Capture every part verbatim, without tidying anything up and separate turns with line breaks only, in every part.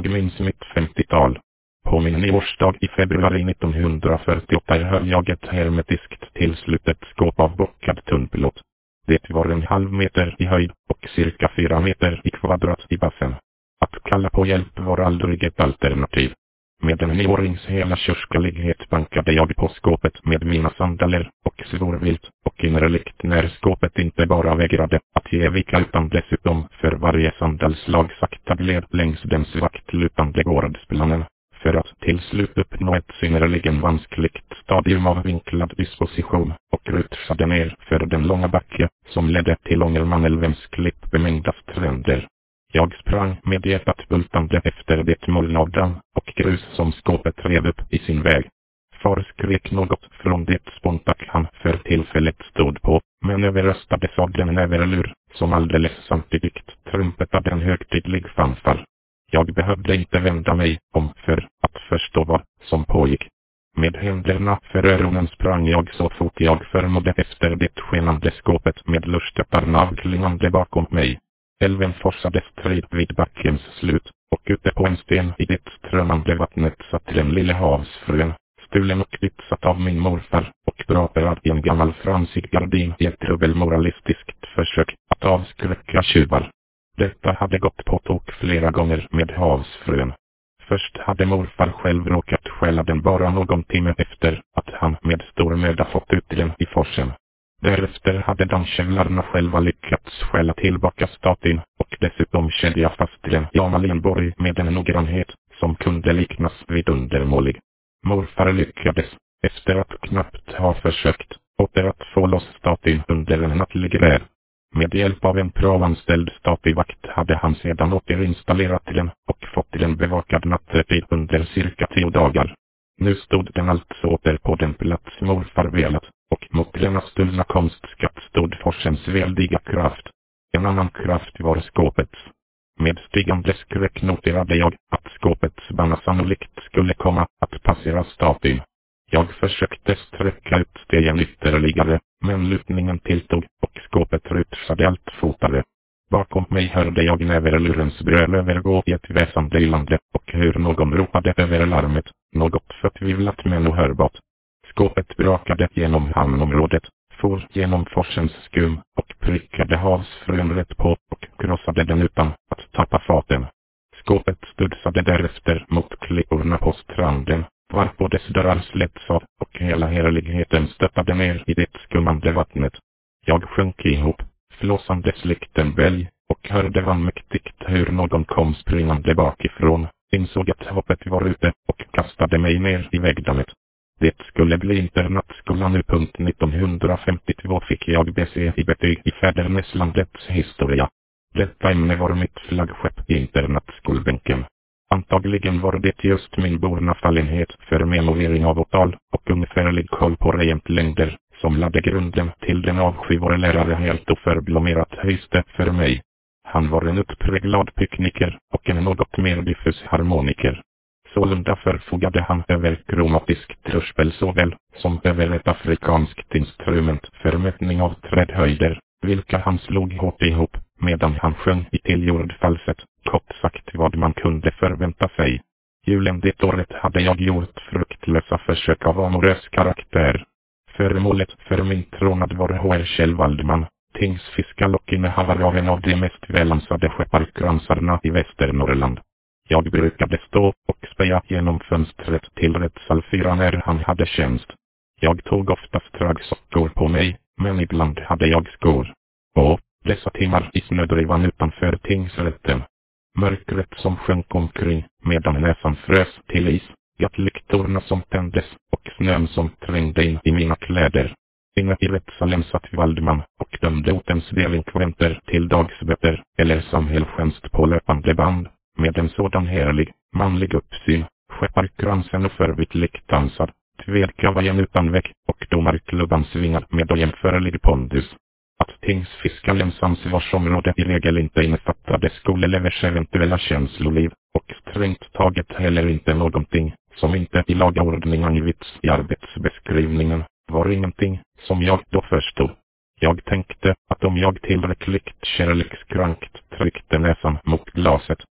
Jag minns mitt femtiotal. På min nioårsdag i februari nittonhundrafyrtioåtta höll jag ett hermetiskt tillslutet skåp av bockad tunnplåt. Det var en halv meter i höjd och cirka fyra meter i kvadrat i bassen. Att kalla på hjälp var aldrig ett alternativ. Med en nioårings hela körskalighet bankade jag på skåpet med mina sandaler och svor vilt och innerligt när skåpet inte bara vägrade att ge vika utan dessutom för varje sandalslag sakta gled längs den svagt lutande gårdsplanen. För att till slut uppnå ett synnerligen vanskligt stadium av vinklad disposition och rutschade ner för den långa backe som ledde till Ångermanälvens klippbemängda stränder. Jag sprang med hjärtat bultande efter det moln av damm och grus som skåpet rev upp i sin väg. Far skrek något från det spontak han för tillfället stod på, men överröstades av den överlur som alldeles samtidigt trumpetade en högtidlig fanfar. Jag behövde inte vända mig om för att förstå vad som pågick. Med händerna för öronen sprang jag så fort jag förmådde efter det skenande skåpet med lustöpparna avklingande bakom mig. Älven forsade strid vid backens slut, och ute på en sten i det strömmande vattnet satt den lille havsfrun, stulen och ditsatt av min morfar och draperad i en gammal fransig gardin i ett dubbelmoralistiskt försök att avskräcka tjuvar. Detta hade gått på tok flera gånger med havsfrun. Först hade morfar själv råkat stjäla den bara någon timme efter att han med stor möda fått ut den i forsen. Därefter hade dammkövlarna själva lyckats skälla tillbaka statyn och dessutom kedja fast den i Amalienborg med en noggrannhet som kunde liknas vid undermålig. Morfar lyckades, efter att knappt ha försökt, åter att få loss statyn under en nattlig räd. Med hjälp av en pravanställd statyvakt hade han sedan återinstallerat den och fått den bevakad nattetid under cirka tio dagar. Nu stod den alltså åter på den plats morfar velat, och mot denna stulna konstskatt stod forsens väldiga kraft. En annan kraft var skåpets. Med stigande skräck noterade jag att skåpets bana sannolikt skulle komma att passera statyn. Jag försökte sträcka ut stegen ytterligare, men lutningen tilltog och skåpet rutschade allt fortare. Bakom mig hörde jag näverlurens bröl övergå i ett väsande ylande och hur någon ropade över larmet, något förtvivlat men ohörbart. Skåpet brakade genom hamnområdet, for genom forsens skum och prickade havsfrun rätt på och krossade den utan att tappa faten. Skåpet studsade därefter mot klipporna på stranden, varpå dess dörrar släpps av och hela härligheten stöttade ner i det skummande vattnet. Jag sjönk ihop, flåsandes likt en bälg, och hörde vanmäktigt hur någon kom springande bakifrån, insåg att hoppet var ute och kastade mig ner i vägdammet. Det skulle bli internatskolan nu. nittonhundrafemtiotvå fick jag B C i betyg i fäderneslandets historia. Detta ämne var mitt flaggskepp i internatskolbänken. Antagligen var det just min borna fallenhet för memorering av åtal och ungefärlig koll på regentlängder som lade grunden till den avsky vår lärare helt oförblommerat höjste för mig. Han var en utpräglad pikniker och en något mer diffus harmoniker. Sålunda förfogade han över kromatisk truspel såväl som över ett afrikanskt instrument för mätning av trädhöjder, vilka han slog hårt ihop medan han sjöng i tillgjord falsett, kort sagt vad man kunde förvänta sig. Julen det året hade jag gjort fruktlösa försök av amorös karaktär. Föremålet för min tronad var H R Kjell Waldman, tingsfiskal och innehavare av en av de mest välansade skepparkransarna i Västernorrland. Jag brukade stå och speja genom fönstret till rättssal fyra när han hade tjänst. Jag tog oftast raggsockor på mig, men ibland hade jag skor. Och dessa timmar i snödrivan utanför tingsrätten. Mörkret som sjönk omkring medan näsan frös till is, gattlyktorna som tändes och snön som trängde in i mina kläder. Inne i rättssalen satt Waldman och dömde ortens delinkventer till dagsböter eller samhällstjänst på löpande band. Med en sådan härlig, manlig uppsyn, skepparkransen och förvitligt dansad, tvedkavajen utan väck och domarklubban svingar med och jämförlig pondus. Att tingsfiskalens ansvarsområde i regel inte innefattade skolelevers eventuella känsloliv, och strängt taget heller inte någonting, som inte i laga ordning angivits i arbetsbeskrivningen, var ingenting, som jag då förstod. Jag tänkte att om jag tillräckligt kärlekskrankt tryckte näsan mot glaset,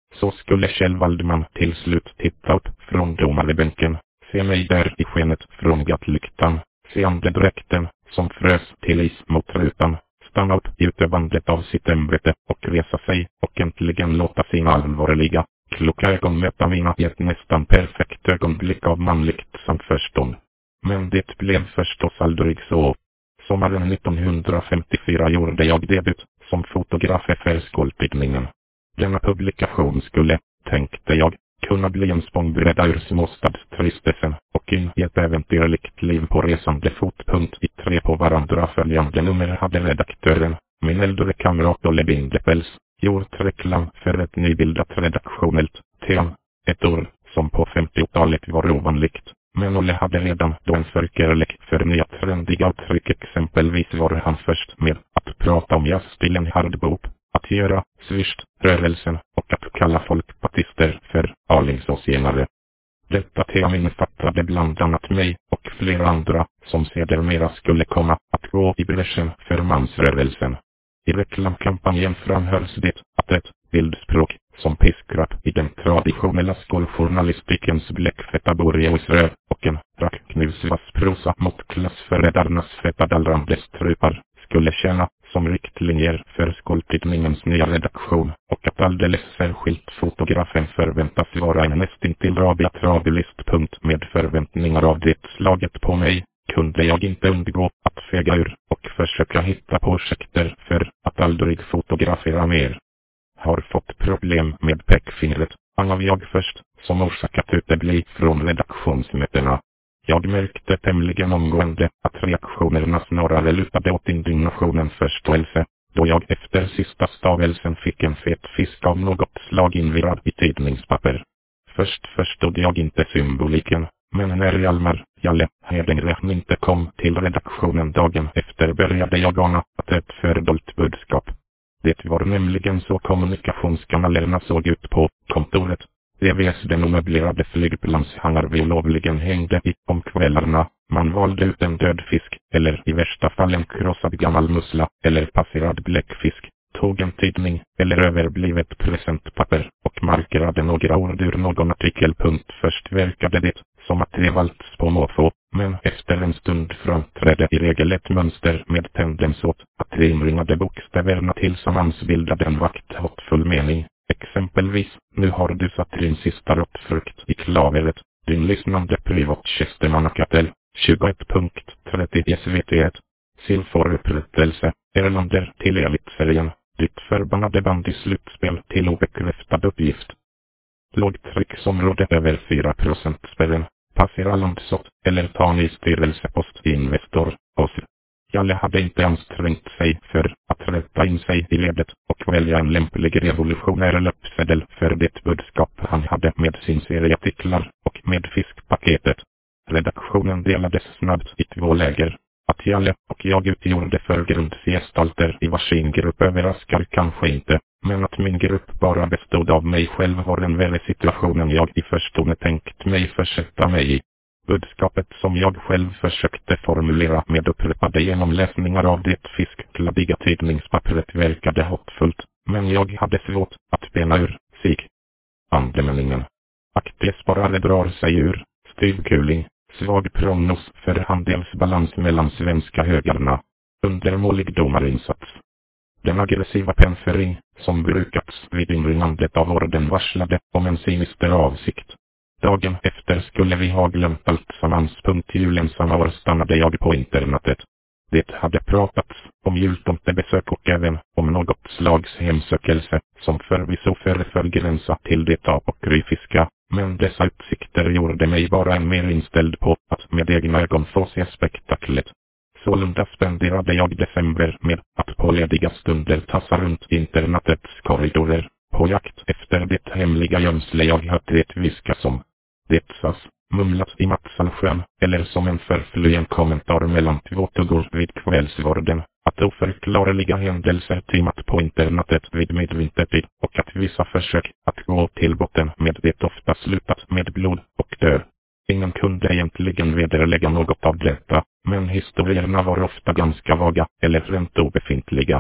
Så skulle Kjell Waldman till slut titta upp från domarbänken, se mig där i skenet från gattlyktan, se andedräkten som frös till is mot rutan, stanna upp i utövandet av sitt ämbete och resa sig och äntligen låta sina allvarliga, kloka ögon möta mina i ett nästan perfekt ögonblick av manligt samförstånd. Men det blev förstås aldrig så. Sommaren nittonhundrafemtiofyra gjorde jag debut som fotograf för Skoltidningen. Denna publikation skulle, tänkte jag, kunna bli en spångbräda ur småstadstristessen och in i ett äventyrligt liv på resande fotpunkt. I tre på varandra följande nummer hade redaktören, min äldre kamrat Olle Bindepels, gjort reklam för ett nybildat redaktionellt team, ett ord som på femtiotalet var ovanligt. Men Olle hade redan då en förkärlek för nya trendiga uttryck. Exempelvis var han först med att prata om jazzstilen hardbop, att göra swisht rörelsen och att kalla folkpartister för alingsåsienare. Detta tema innefattade bland annat mig och flera andra som sedermera skulle komma att gå i bräschen för mansrörelsen. I reklamkampanjen framhölls det att ett bildspråk som piskrapp i den traditionella skoljournalistikens bläckfeta Boreausröv och en rackknusvass prosa mot klassförrädarnas feta dallrande strupar skulle tjäna som riktlinjer för Skoltidningens nya redaktion, och att alldeles särskilt fotografen förväntas vara en nästintill rabiatrabilist. Med förväntningar av det slaget på mig kunde jag inte undgå att fega ur och försöka hitta projekter för att aldrig fotografera mer. Har fått problem med pekfingret, angav jag först, som orsakat utebli från redaktionsmötena. Jag märkte tämligen omgående att reaktionerna snarare lutade åt indignationen förståelse, då jag efter sista stavelsen fick en fet fisk av något slag invirad i tidningspapper. Först förstod jag inte symboliken, men när Hjalmar Jalle Hedengrech inte kom till redaktionen dagen efter började jag ana att ett fördolt budskap. Det var nämligen så kommunikationskanalerna såg ut på kontoret. D V S den omöblerade flygplanshangar vi lovligen hängde i om kvällarna. Man valde ut en död fisk, eller i värsta fall en krossad gammal mussla, eller passerad bläckfisk, tog en tidning, eller överblivet presentpapper, och markerade några ord ur någon artikel. Först verkade det som att det valts på måfå, men efter en stund framträdde i regel ett mönster med tendens åt att de inringade bokstäverna tillsammans bildade en vakthoppfull mening. Exempelvis, nu har du satt din sista råttfrukt i klaveret, din lyssnande privattjänstemannakatel, tjugoett trettio S V T ett, Silforupprättelse, Erlander till elitserien, ditt förbannade band i slutspel till obekräftad uppgift. Lågtrycksområde över fyra procent spärren, passera landsåt, eller ta ny styrelsepost i Investor, Osl. Jalle hade inte ansträngt sig för att rätta in sig i ledet och välja en lämplig revolutionär löpsedel för det budskap han hade med sin serieartiklar och med fiskpaketet. Redaktionen delades snabbt i två läger. Att Jalle och jag utgjorde förgrundsgestalter i varsin grupp överraskar kanske inte, men att min grupp bara bestod av mig själv var en värre situationen jag i förstone tänkt mig försätta mig i. Budskapet som jag själv försökte formulera med upprepade genomläsningar av det fiskkladdiga tidningspappret verkade hoppfullt, men jag hade svårt att bena ur sig. Andemeningen. Aktiesparare drar sig ur, styvkuling, svag prognos för handelsbalans mellan svenska högarna, undermålig domarinsats. Den aggressiva penfering som brukats vid inringandet av orden varslade om en sinister avsikt. Dagen efter skulle vi ha glömt allt sammans. Julen samma år stannade jag på internatet. Det hade pratats om jultomtebesök och även om något slags hemsökelse som förvisso föreföll gränsa till det apokryfiska, men dessa utsikter gjorde mig bara än mer inställd på att med egna ögon få se spektaklet. Sålunda spenderade jag december med att på lediga stunder tassa runt internatets korridorer, på jakt efter det hemliga gömsle jag hört det viskas om. Det sas, mumlat i Matsalsjön, eller som en förflugen kommentar mellan två tuggor vid kvällsvården, att oförklarliga händelser timmat på internatet vid midvintertid och att vissa försök att gå till botten med det ofta slutat med blod och död. Ingen kunde egentligen vederlägga något av detta, men historierna var ofta ganska vaga eller rent obefintliga.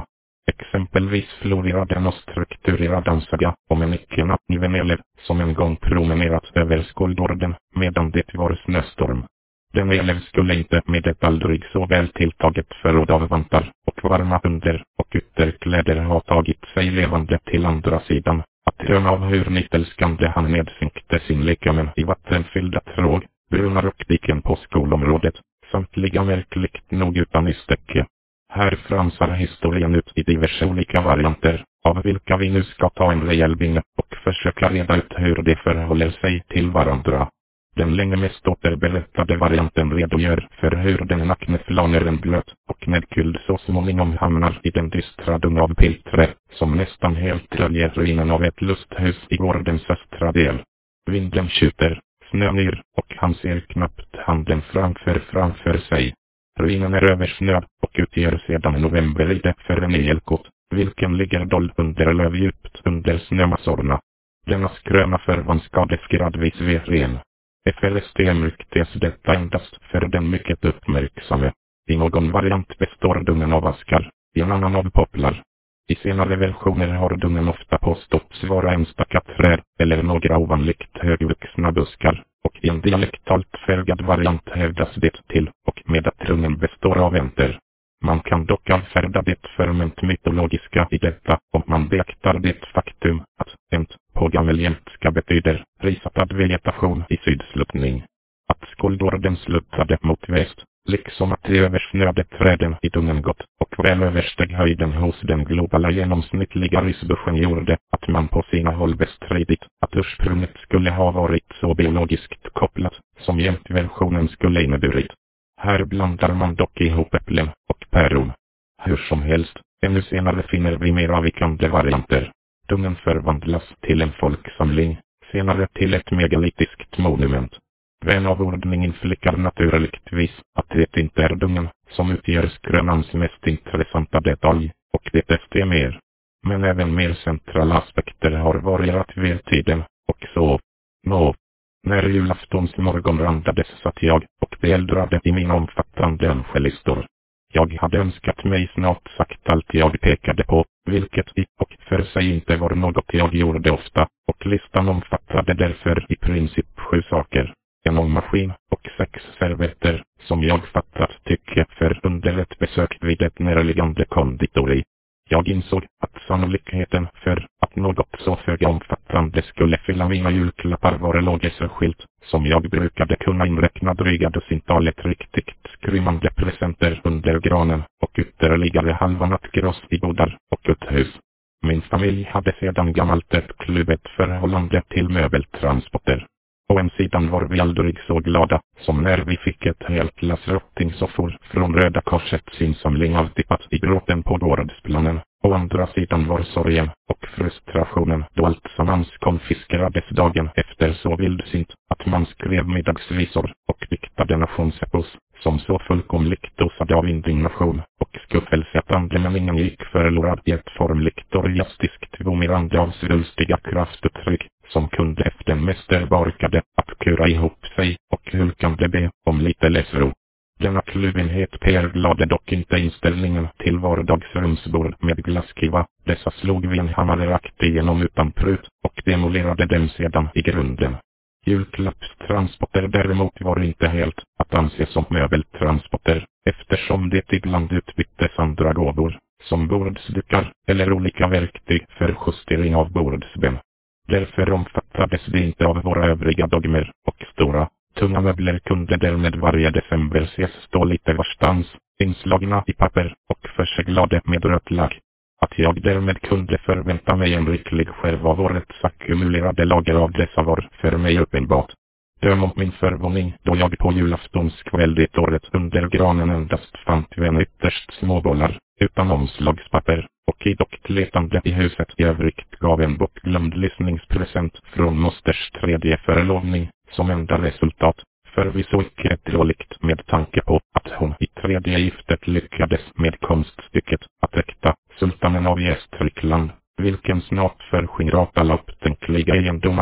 Exempelvis florerar och strukturerad en saga om en icke-namngiven elev som en gång promenerat över skolgården medan det var snöstorm. Den elev skulle inte med ett aldrig så väl tilltaget förråd av vantar och varma under och ytterkläder ha tagit sig levande till andra sidan, att drömma av hur nitälskande han nedsänkte sin lekamen i vattenfyllda tråg, bruna rockdiken på skolområdet, samtliga märkligt nog utan istäcke. Här fransar historien ut i diverse olika varianter, av vilka vi nu ska ta en rejäl binge och försöka reda ut hur de förhåller sig till varandra. Den länge mest återberättade varianten redogör för hur den nakne flaneren blöt och nedkyld så småningom hamnar i den dystra dung av pilträ, som nästan helt döljer ruinen av ett lusthus i gårdens östra del. Vinden tjuter, snön yr och han ser knappt handen framför framför sig. Ruinen är översnöd och utgör sedan november i det för en elkot, vilken ligger dold under lövdjupt under snömassorna. Denna skröna förvanskades gradvis vid ren. F L S D märktes detta endast för den mycket uppmärksamme. I någon variant består dungen av askar, i en annan av poplar. I senare versioner har dungen ofta påståtts vara enstaka träd eller några ovanligt högvuxna buskar, och i en dialektalt färgad variant hävdas det till och med att dungen består av enter. Man kan dock avfärda det förment mytologiska i detta om man beaktar det faktum att ent på gammeljämtska betyder risatad vegetation i sydsluttning. Att skolgården sluttade mot väst, liksom att de översnöade träden i dungen gått och väl översteg höjden hos den globala genomsnittliga risbuschen gjorde att man på sina håll bestridit att ursprunget skulle ha varit så biologiskt kopplat som jämtversionen skulle inneburit. Här blandar man dock ihop äpplen och päron. Hur som helst, ännu senare finner vi mer avvikande varianter. Dungen förvandlas till en folksamling, senare till ett megalitiskt monument. Vän av ordningen flickar naturligtvis att det inte är dungen som utgör skrönans mest intressanta detalj, och det är mer. Men även mer centrala aspekter har varierat vid tiden, och så. Nå. När julaftons morgon randades satt jag och beeldrade i mina omfattande önskelistor. Jag hade önskat mig snart sagt allt jag pekade på, vilket i och för sig inte var något jag gjorde ofta, och listan omfattade därför i princip sju saker. En ångmaskin och sex servetter, som jag fattat tycke för under ett besök vid ett närliggande konditori. Jag insåg att sannolikheten för att något så föga omfattande skulle fylla mina julklappar var låg särskilt, som jag brukade kunna inräkna dryga dussintalet riktigt skrymmande presenter under granen och ytterligare halva nattgross i bodar och uthus. Min familj hade sedan gammalt ett kluvet förhållande till möbeltransporter. Å en sidan var vi aldrig så glada som när vi fick ett helt lass rottingsoffor från Röda Korsets insamling avtippat i gråten på gårdsplanen. Å andra sidan var sorgen och frustrationen då allt sammans konfiskerades dagen efter så vildsint att man skrev middagsvisor och diktade nationsepos som så fullkomligt dosade av indignation och skuffelse att andemeningen gick förlorad i ett formligt orgiastiskt vomirande av svulstiga kraftuttryck som kunde efter mästerbarkade att kura ihop sig och hulkande be om lite läsro. Denna kluvenhet pärglade dock inte inställningen till vardagsrumsbord med glasskiva. Dessa slog vi en hammare rakt igenom utan prut och demolerade dem sedan i grunden. Julklappstransporter däremot var inte helt att anse som möbeltransporter, eftersom det ibland utbyttes andra gåvor, som bordsdukar eller olika verktyg för justering av bordsben. Därför omfattades det inte av våra övriga dogmer, och stora, tunga möbler kunde därmed varje december ses stå lite varstans, inslagna i papper och förseglade med rött lack. Att jag därmed kunde förvänta mig en riklig skärv av årets ackumulerade lager av dessa var för mig uppenbart. Döm om min förvåning då jag på julaftonskväll det året under granen endast fann två ytterst småbollar, utan omslagspapper, och i dock letande i huset i övrigt gav en bortglömd lyssningspresent från mosters tredje förlovning som enda resultat. Förvisso icke ett dåligt med tanke på att hon i tredje giftet lyckades med konststycket att äkta sultanen av Gästrikland, vilken snart förskingrat alla upptänkliga egendomar och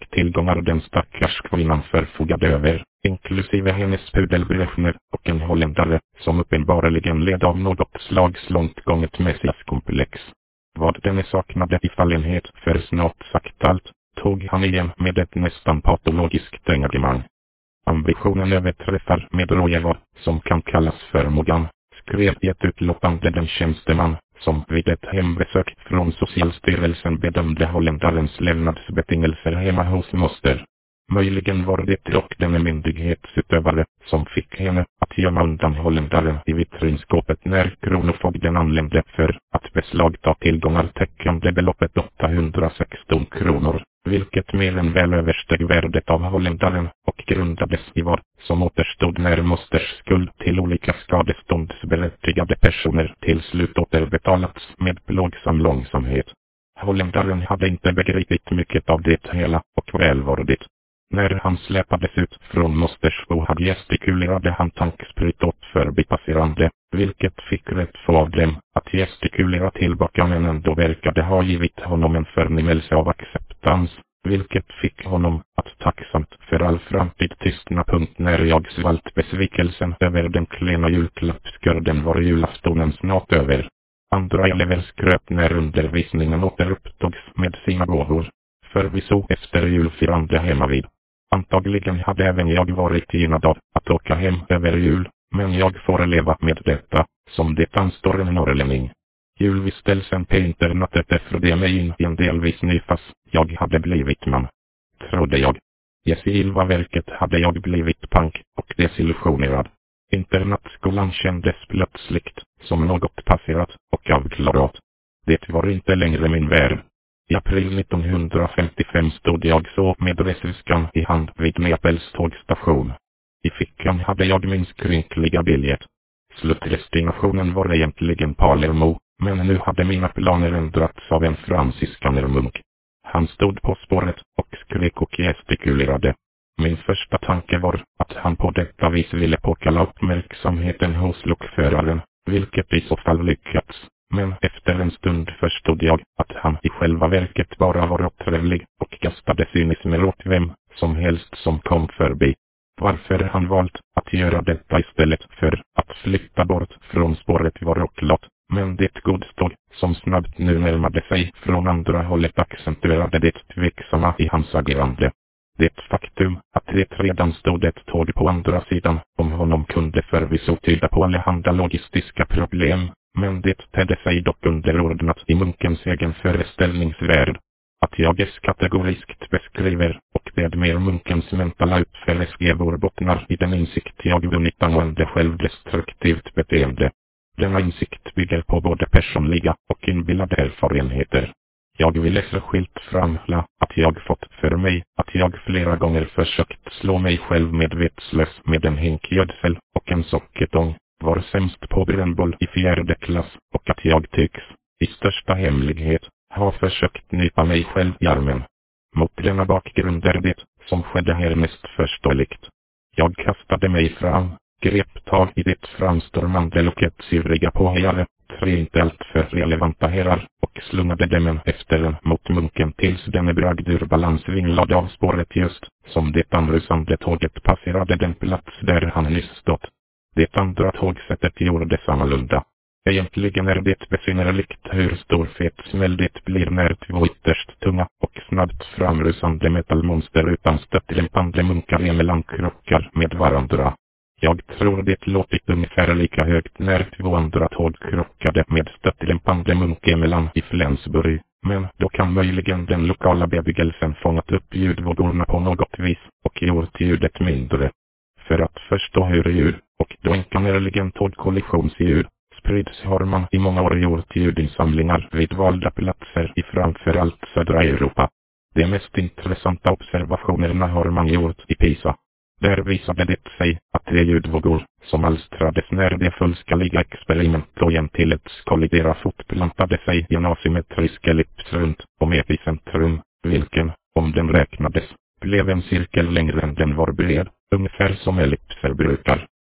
och tillgångar den stackars kvinnan förfogade över, inklusive hennes pudelbrechner och en holländare som uppenbarligen led av något slags långt gånget messiaskomplex. Vad denne saknade i fallenhet för snart sagt allt, tog han igen med ett nästan patologiskt engagemang. Ambitionen överträffar med råge vad som kan kallas förmågan, skrev i ett utlåtande den tjänsteman som vid ett hembesök från Socialstyrelsen bedömde holländarens levnadsbetingelser hemma hos moster. Möjligen var det dock denne myndighetsutövare som fick henne att gömma undan holländaren i vitrinskåpet när kronofogden anlände för att beslagta tillgångar täckande beloppet åttahundrasexton kronor, vilket mer än väl översteg värdet av holländaren och grundades i vad som återstod när mosters skuld till olika skadeståndsberättigade personer till slut återbetalats med plågsam långsamhet. Holländaren hade inte begripit mycket av det hela och väl var det. När han släpades ut från mosters bohag gestikulerade han tanksprit åt förbipasserande, vilket fick rätt få av dem att gestikulera tillbaka men ändå verkade ha givit honom en förnimmelse av acceptans, vilket fick honom att tacksamt för all framtid tystna. Punkt när jag svalt besvikelsen över den klena julklappsskörden var julaftonen snart över. Andra elever skröt när undervisningen återupptogs med sina gåvor. Förvisso efter julfirande hemma vid. Antagligen hade även jag varit genad av att åka hem över jul, men jag får leva med detta, som det anstår en norrlänning. Julvistelsen på internatet efterde mig in i en delvis ny fas jag hade blivit man. Trodde jag. I verket hade jag blivit pank och desillusionerad. Internatskolan kändes plötsligt som något passerat och avklarat. Det var inte längre min värld. I april nittonhundrafemtiofem stod jag så med reseskan i hand vid Nepels tågstation. I fickan hade jag min skrynkliga biljett. Slutdestinationen var egentligen Palermo, men nu hade mina planer ändrats av en franciskanermunk. Han stod på spåret och skrek och gestikulerade. Min första tanke var att han på detta vis ville påkalla uppmärksamheten hos lokföraren, vilket i så fall lyckats. Men efter en stund förstod jag att han i själva verket bara var otrevlig och kastade cynismer åt vem som helst som kom förbi. Varför han valt att göra detta istället för att flytta bort från spåret var oklart, men det godståg som snabbt nu närmade sig från andra hållet accentuerade det tveksamma i hans agerande. Det faktum att det redan stod ett tåg på andra sidan om honom kunde förvisso tyda på allehanda logistiska problem, men det tedde sig dock underordnat i munkens egen föreställningsvärld. Att jag kategoriskt beskriver och det mer munkens mentala utfällesgevor bottnar i den insikt jag vunnit angående självdestruktivt beteende. Denna insikt bygger på både personliga och inbillade erfarenheter. Jag vill särskilt framhålla att jag fått för mig att jag flera gånger försökt slå mig själv medvetslös med en hinkgödsel och en socketång, var sämst på brännboll i fjärde klass och att jag tycks, i största hemlighet, ha försökt nypa mig själv i armen. Mot denna bakgrund är det som skedde här mest förståeligt. Jag kastade mig fram, grep tag i det framstormande loket syrriga påhejare, tre inte allt för relevanta herrar, och slungade dem efter en mot munken tills denne bragd ur balans vinglade av spåret just, som det anrusande tåget passerade den plats där han nyss stått. Det andra tågsättet gjorde sammalunda. Egentligen är det besynnerligt hur stor fet smäll det blir när två ytterst tunga och snabbt framrusande metallmonster utan stöttlämpande munkar emellan krockar med varandra. Jag tror det låtit ungefär lika högt när två andra tåg krockade med stöttlämpande munk emellan i Flensburg, men då kan möjligen den lokala bebyggelsen fångat upp ljudvågorna på något vis och gjort ljudet mindre. För att förstå hur ljud, och då enkannerligen tågkollisionsljud, sprids har man i många år gjort ljudinsamlingar vid valda platser i framförallt södra Europa. De mest intressanta observationerna har man gjort i Pisa. Där visade det sig att de ljudvågor som alstrades när de fullskaliga experimentlojen till ett kollidera fortplantade sig i en asymmetrisk ellips runt om epicentrum, vilken, om den räknades, blev en cirkel längre än den var bred, ungefär som ellipser brukar.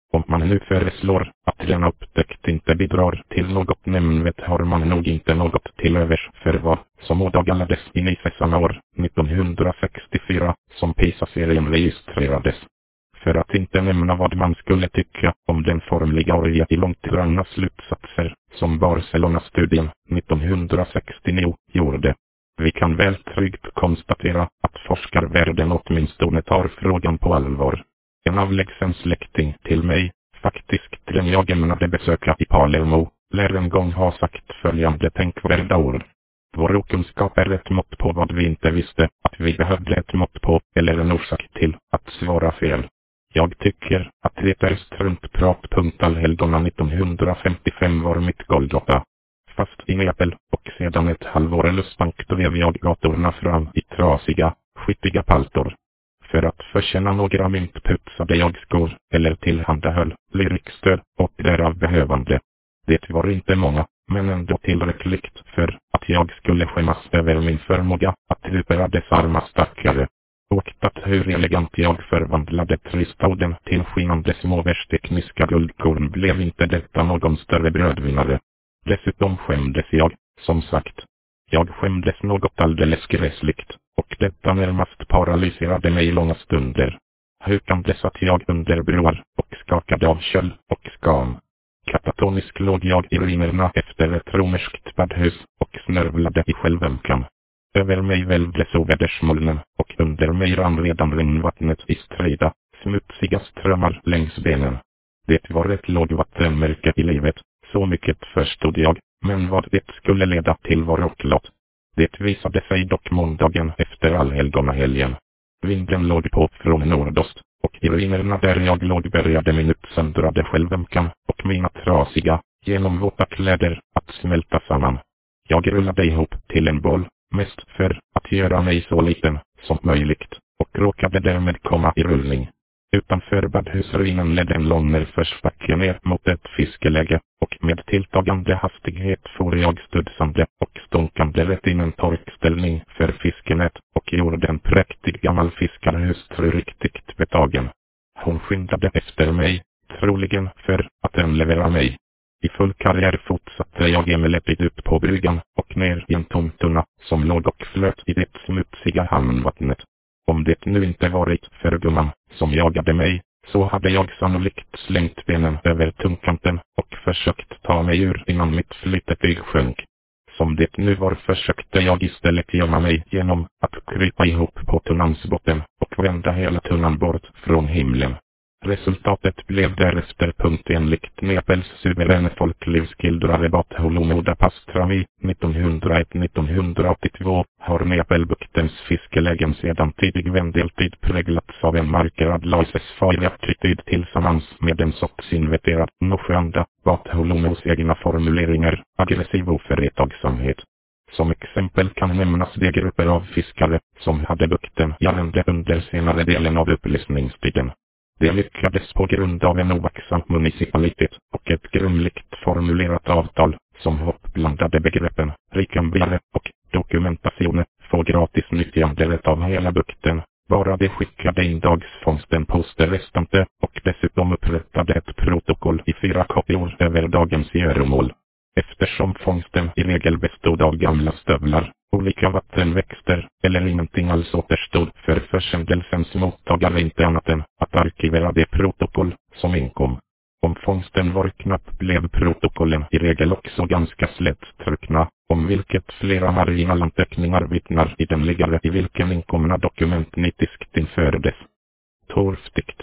Om man nu föreslår att denna upptäckt inte bidrar till något nämnvärt har man nog inte något till övers för vad som ådagalades i Nice samma år, nittonhundrasextiofyra, som PISA-serien registrerades. För att inte nämna vad man skulle tycka om den formliga orgia i långtgångna slutsatser som Barcelona-studien nittonhundrasextionio gjorde. Vi kan väl tryggt konstatera att forskarvärlden åtminstone tar frågan på allvar. En avlägsen släkting till mig, faktiskt den jag ämnade besöka i Palermo, lär en gång ha sagt följande tänkvärda ord. Vår okunskap är ett mått på vad vi inte visste att vi behövde ett mått på, eller en orsak till att svara fel. Jag tycker att det är struntprat. Allhelgona nittonhundrafemtiofem var mitt Golgata. Fast i Neapel, och sedan ett halvår luspank drev jag gatorna fram i trasiga, skitiga paltor. För att förtjäna några mynt putsade jag skor, eller tillhandahöll lyrikstöd åt därav behövande. Det var inte många, men ändå tillräckligt för att jag skulle skämmas över min förmåga att rupera dess arma stackare. Och att hur elegant jag förvandlade tristauden till skinande små värstekniska guldkorn blev inte detta någon större brödvinnare. Dessutom skämdes jag, som sagt. Jag skämdes något alldeles gräsligt, och detta närmast paralyserade mig i långa stunder. Hukandes att jag under broar, och skakade av köld och skam. Katatonisk låg jag i ruinerna efter ett romerskt badhus, och snörvlade i självömkan. Över mig välvdes ovädersmolnen, och under mig rann redan regnvattnet i strida, smutsiga strömmar längs benen. Det var ett lågvattenmärke i livet, så mycket förstod jag, men vad det skulle leda till var oklart. Det visade sig dock måndagen efter allhelgonahelgen. Vinden låg på från nordost, och i ruinerna där jag låg började min uppsöndrade självömkan och mina trasiga, genomvåta kläder att smälta samman. Jag rullade ihop till en boll, mest för att göra mig så liten som möjligt, och råkade därmed komma i rullning. Utanför badhusruinen ledde en lång nerförsbacke ner mot ett fiskeläge, och med tilltagande hastighet for jag studsande och stånkande rätt in en torkställning för fiskenät, och gjorde en präktig gammal fiskarhustru riktigt betagen. Hon skyndade efter mig, troligen för att enlevera mig. I full karriär fortsatte jag emellertid ut på bryggan och ner i en tom tunna som låg och flöt i det smutsiga hamnvattnet. Om det nu inte varit för gumman som jagade mig, så hade jag sannolikt slängt benen över tungkanten och försökt ta mig ur innan mitt flytetyg sjönk. Som det nu var försökte jag istället gömma mig genom att krypa ihop på tunnans botten och vända hela tunnan bort från himlen. Resultatet blev därefter punkt enligt Neapels suveräne folklivsskildrare Bartolomeo da Pastrami nittonhundraett till nittonhundraåttiotvå har Neapelbuktens fiskelägen sedan tidig vändeltid präglats av en markerad laissez-faire attityd tillsammans med en sorts inveterad nonchalanta, Bartolomeos egna formuleringar, aggressiv oföretagsamhet. Som exempel kan nämnas de grupper av fiskare som hade bukten i arrende under senare delen av upplysningstiden. Det lyckades på grund av en ovaksam municipalitet och ett grumligt formulerat avtal som hoppblandade begreppen rikambare och dokumentationer få gratis nyttjanderätt av hela bukten. Bara de skickade in dagsfångsten poste restante och dessutom upprättade ett protokoll i fyra kopior över dagens göromål. Eftersom fångsten i regel bestod av gamla stövlar, olika vattenväxter eller ingenting alls återstod för försändelsens mottagare inte annat än att arkivera det protokoll som inkom. Om fångsten var knapp blev protokollen i regel också ganska slättstrukna, om vilket flera marginalanteckningar vittnar i den liggare i vilken inkomna dokument nitiskt infördes. Torftigt.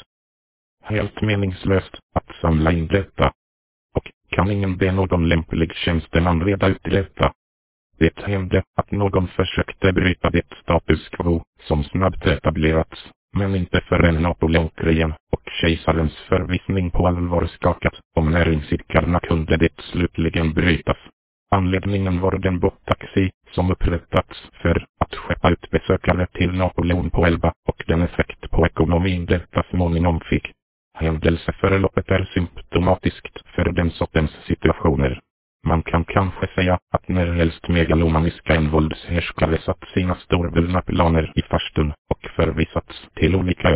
Helt meningslöst att samla in detta. Och kan ingen be någon lämplig tjänsteman reda ut detta? Det hände att någon försökte bryta det status quo som snabbt etablerats, men inte förrän Napoleonkrigen och kejsarens förvisning på allvar skakat om näringsidkarna kunde det slutligen brytas. Anledningen var den båttaxi som upprättats för att skeppa ut besökare till Napoleon på Elba och den effekt på ekonomin detta småningom fick. Händelseförloppet är symptomatiskt för den sortens situationer. Man kan kanske säga att när helst megalomaniska envåldshärskare satt sina storvulna planer i farstun och förvisats till olika öar,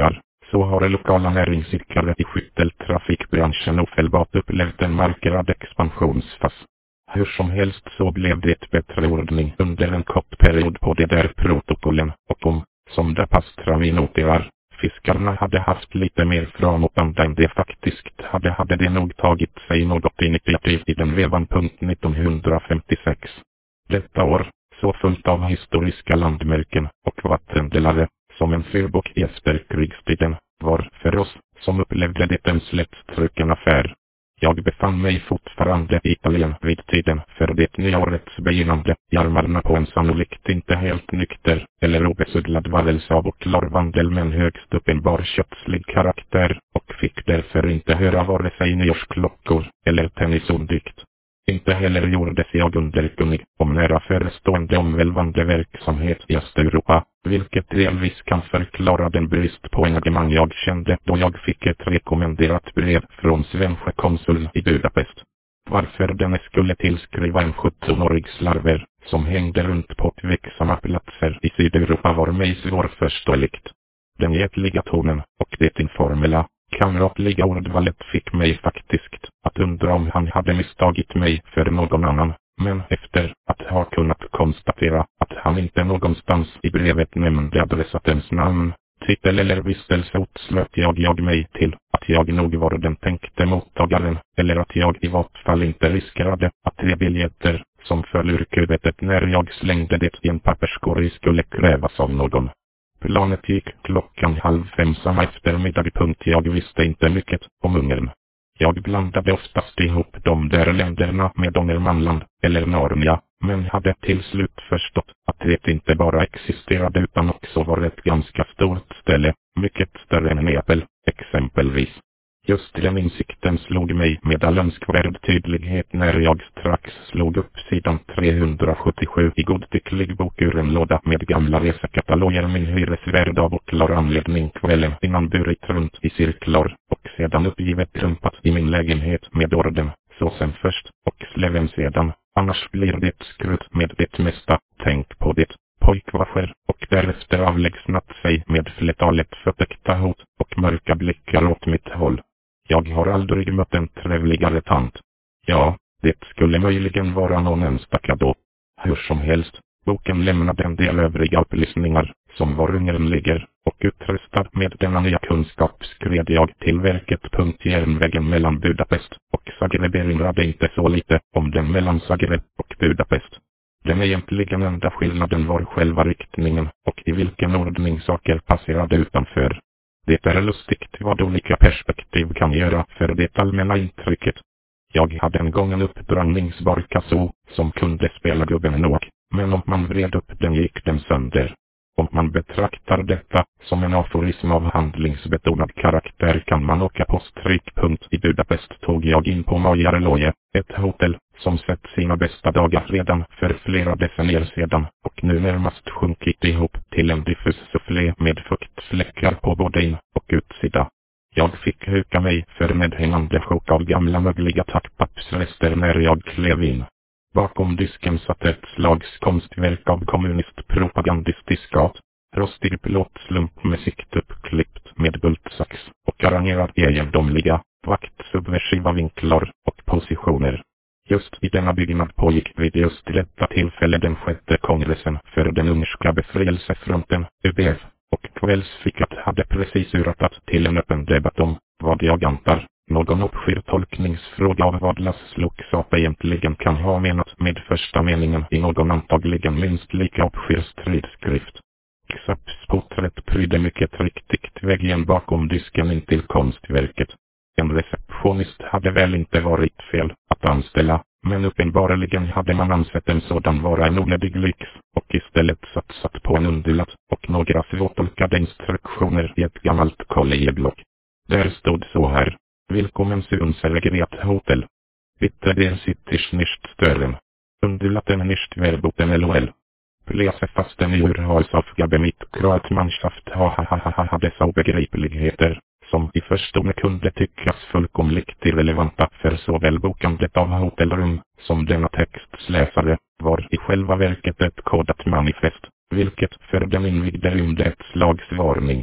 så har lokala näringsidkare i skytteltrafikbranschen ofelbart upplevt en markerad expansionsfas. Hur som helst så blev det bättre ordning under en kort period på de där protokollen, och om, som det Pastrami noterar, fiskarna hade haft lite mer framåtanda än de faktiskt hade hade de nog tagit sig något initiativ i den vevan. nittonhundrafemtiosex. Detta år, så fullt av historiska landmärken och vattendelare, som en fyrbok i efterkrigstiden, var för oss, som upplevde det en slättstruken affär. Jag befann mig fortfarande i Italien vid tiden för det nya årets begynnande, i armarna på en sannolikt inte helt nykter eller obesudlad varelse av oklar vandel men högst uppenbar kötslig karaktär, och fick därför inte höra vare sig nyårsklockor eller tennisondikt. Inte heller gjordes jag underkunnig om nära förestående omvälvande verksamhet i Östeuropa, vilket delvis kan förklara den brist på engagemang jag kände då jag fick ett rekommenderat brev från svenska konsuln i Budapest. Varför den skulle tillskriva en sjuttonårig slarver som hängde runt på tveksamma platser i Sydeuropa var mig svårförståeligt. Den hjärtliga tonen och det informella, kamratliga ordvalet fick mig faktiskt att undra om han hade misstagit mig för någon annan, men efter att ha kunnat konstatera att han inte någonstans i brevet nämnde adressatens namn, titel eller vistelseort, slöt jag jag mig till att jag nog var den tänkte mottagaren, eller att jag i vart fall inte riskerade att de biljetter som föll ur kubetet när jag slängde det i en papperskorg skulle krävas av någon. Planet gick klockan halv fem samma eftermiddag. Jag visste inte mycket om Ungern. Jag blandade oftast ihop de där länderna med Ångermanland eller Narnia, men hade till slut förstått att det inte bara existerade utan också var ett ganska stort ställe, mycket större än Neapel, exempelvis. Just den insikten slog mig med all önskvärd tydlighet när jag strax slog upp sidan trehundrasjuttiosju i godtycklig bok ur en låda med gamla resekataloger min hyresvärd av oklar anledning kvällen innan burit runt i cirklar och sedan uppgivet krumpat i min lägenhet med orden, såsen först och sleven sedan, annars blir det skrutt med det mesta, tänk på det, pojkvascher, och därefter avlägsnat sig med flertalet förtäckta hot och mörka blickar åt mitt håll. Jag har aldrig mött en trevligare tant. Ja, det skulle möjligen vara någon enstaka då. Hur som helst, boken lämnade en del övriga upplysningar, som var ungernliger, och utrustad med denna nya kunskap skred jag till verket. Järnvägen mellan Budapest och Zagreb erinrade inte så lite om den mellan Zagreb och Budapest. Den egentligen enda skillnaden var själva riktningen och i vilken ordning saker passerade utanför. Det är lustigt vad olika perspektiv kan göra för det allmänna intrycket. Jag hade en gång en uppdragningsbar kasso som kunde spela gubben nog, men om man vred upp den gick den sönder. Om man betraktar detta som en aforism av handlingsbetonad karaktär kan man åka på strykpunkt. I Budapest tog jag in på Majarloje, ett hotell som sett sina bästa dagar redan för flera decennier sedan och nu närmast sjunkit ihop till en diffus soufflé med fuktfläckar på både in- och utsida. Jag fick huka mig för medhängande chock av gamla mögliga tackpappsrester när jag klev in. Bakom disken satt ett slags konstverk av kommunistpropagandistisk art, rostig plåtslump med sikt uppklippt med bultsax och arrangerad i egendomliga, vaktsubversiva vinklar och positioner. Just i denna byggnad pågick vid just detta tillfälle den sjätte kongressen för den ungerska befrielsefronten, U B F, och kvällsfikat hade precis uratat till en öppen debatt om, vad jag antar, någon uppskyr tolkningsfråga av vad Laszlo Xap egentligen kan ha menat med första meningen i någon antagligen minst lika uppskyr stridskrift. Xaps porträtt prydde mycket riktigt väggen bakom disken in till konstverket. En receptionist hade väl inte varit fel att anställa, men uppenbarligen hade man ansett en sådan vara en onödig lyx och istället satsat på en undulat och några svårtolkade instruktioner i ett gammalt kollegieblock. Där stod så här: Willkommen zu unser Geriat Hotel. Bitte der sich nicht stören. Undulaten nicht verboten lol. Please fasten your Hausaufgabe mit Kroatmannschaft ha ha ha ha ha dessa obegripligheter, som i förstone kunde tyckas fullkomligt irrelevanta för såväl bokandet av hotellrum som denna textsläsare, var i själva verket ett kodat manifest, vilket för den invigde rymde ett slags varning.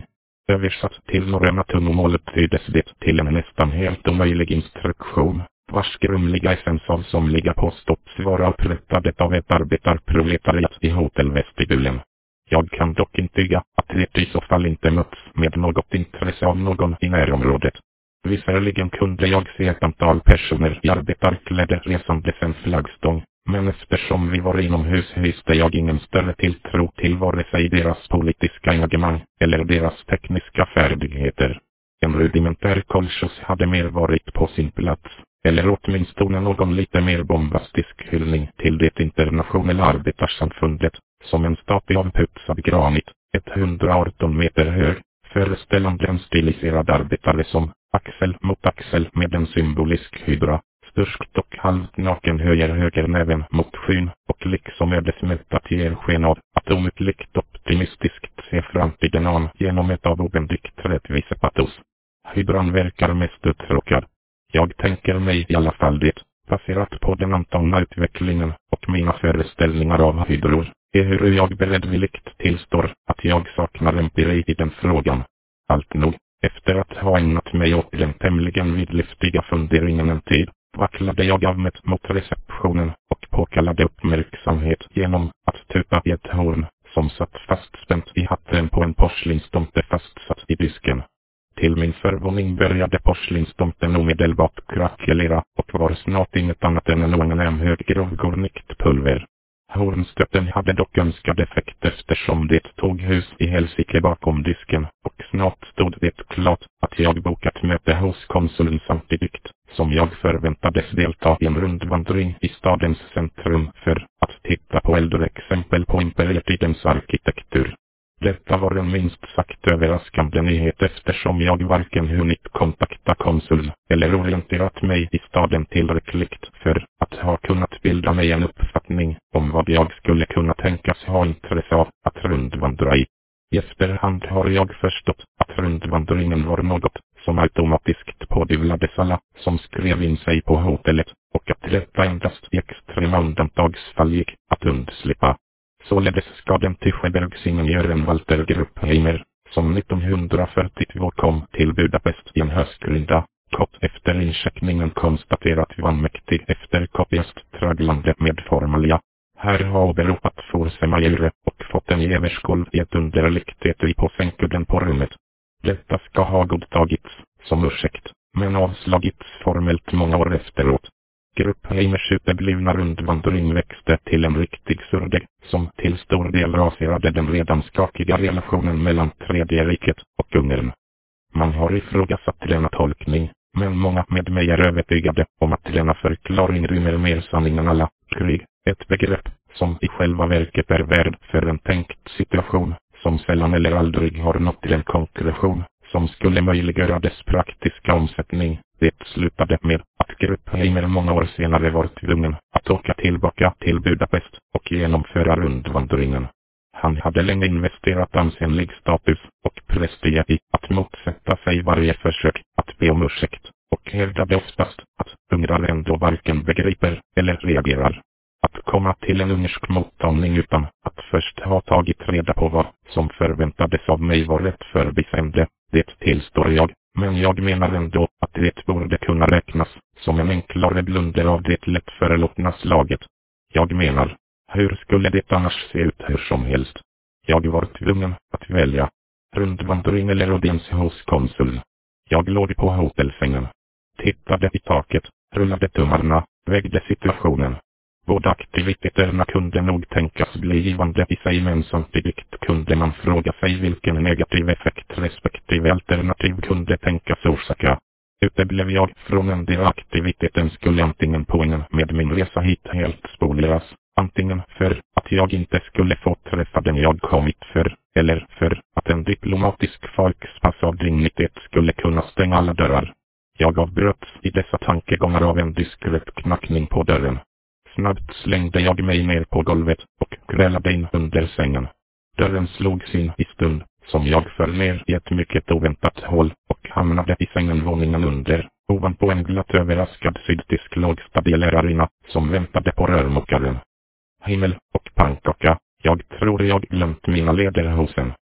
Översatt till norröna tungomålet tydes det till en nästan helt omöjlig instruktion, vars grumliga essens av somliga påståtts vara upprättandet av ett arbetarproletariat i hotellvestibulen. Jag kan dock intyga att det i så fall inte möts med något intresse av någon i närområdet. Visserligen kunde jag se ett antal personer i arbetarkläder resandes en flaggstång, men eftersom vi var inomhus hyste jag ingen större tilltro till vare sig deras politiska engagemang eller deras tekniska färdigheter. En rudimentär kolchos hade mer varit på sin plats, eller åtminstone någon lite mer bombastisk hyllning till det internationella arbetarsamfundet, som en staty av putsad granit, etthundraarton meter hög, föreställande en stiliserad arbetare som, axel mot axel med en symbolisk hydra, sturskt och halvt naken höjer högernäven mot skyn och liksom ödesmättat ger sken av att omutligt optimistiskt se framtiden an genom ett av obändigt rättvisepatos. Hydran verkar mest uttråkad. Jag tänker mig i alla fall det, baserat på den antagna utvecklingen och mina föreställningar av hydror, är hur jag beredvilligt tillstår att jag saknar empiri i den frågan. Allt nog, efter att ha ägnat mig åt den tämligen vidlyftiga funderingen en tid, vacklade jag av mig mot receptionen och påkallade uppmärksamhet genom att tupa i ett horn som satt fastspänt i hatten på en porslinstomte fastsatt i disken. Till min förvåning började porslinstomten omedelbart krackelera och var snart inget annat än en oangenäm hög grovgornikt pulver. Hornstöten hade dock önskad effekt eftersom det tog hus i helsike bakom disken och snart stod det klart att jag bokat möte hos konsuln samtidigt som jag förväntades delta i en rundvandring i stadens centrum för att titta på äldre exempel på imperietidens arkitektur. Detta var en minst sagt överraskande nyhet eftersom jag varken hunnit kontakta konsuln eller orienterat mig i staden tillräckligt för att ha kunnat bilda mig en uppfattning om vad jag skulle kunna tänkas ha intresse av att rundvandra i. I efterhand har jag förstått att rundvandringen var något som automatiskt pådyvlades alla som skrev in sig på hotellet och att detta endast i extrema undantagsfall gick att undslippa. Således ska den Tyschebergsingenjören Walter Gruppheimer, som nittonhundrafyrtiotvå kom till Budapest i en höstgrynda, kort efter incheckningen konstaterat vanmäktig efter kopiöst tragglande med formalia, här har åberopat force majeure och fått en jäverskål i ett underligt etui på sänkudden på rummet. Detta ska ha godtagits som ursäkt, men avslagits formellt många år efteråt. Gruppheimers uteblivna rundvandring växte till en riktig surdeg som till stor del raserade den redan skakiga relationen mellan Tredje riket och Ungern. Man har ifrågasatt denna tolkning, men många med mig är övertygade om att denna förklaring rymmer mer sanning än alla krig, ett begrepp som i själva verket är värd för en tänkt situation som sällan eller aldrig har nått till en konkretion som skulle möjliggöra dess praktiska omsättning. Det slutade med att Gruppheimer många år senare var tvungen att åka tillbaka till Budapest och genomföra rundvandringen. Han hade länge investerat ansenlig status och prestige i att motsätta sig varje försök att be om ursäkt och hävdade oftast att ungrare ändå varken begriper eller reagerar. Att komma till en ungersk mottagning utan att först ha tagit reda på vad som förväntades av mig var rätt förbiseende, det tillstår jag, men jag menar ändå att det borde kunna räknas som en enklare blunder av det lätt förlåtna slaget. Jag menar, hur skulle det annars se ut hur som helst? Jag var tvungen att välja rundvandring eller audiens hos konsuln. Jag låg på hotellsängen, tittade i taket, rullade tummarna, vägde situationen. Båda aktiviteterna kunde nog tänkas bli givande i sig, men samtidigt kunde man fråga sig vilken negativ effekt respektive alternativ kunde tänkas orsaka. Uteblev jag från en del aktiviteten skulle antingen poängen med min resa hit helt spolieras, antingen för att jag inte skulle få träffa den jag kommit för, eller för att en diplomatisk folkspass av dignitet skulle kunna stänga alla dörrar. Jag avbröts i dessa tankegångar av en diskret knackning på dörren. Snabbt slängde jag mig ner på golvet och krälade in under sängen. Dörren slogs in i stund, som jag föll ner i ett mycket oväntat hål och hamnade i sängen våningen under, ovanpå en glatt överraskad sydtysk lågstadielärarinna som väntade på rörmokaren. Himmel och pannkaka, jag tror jag glömt mina lederhosen.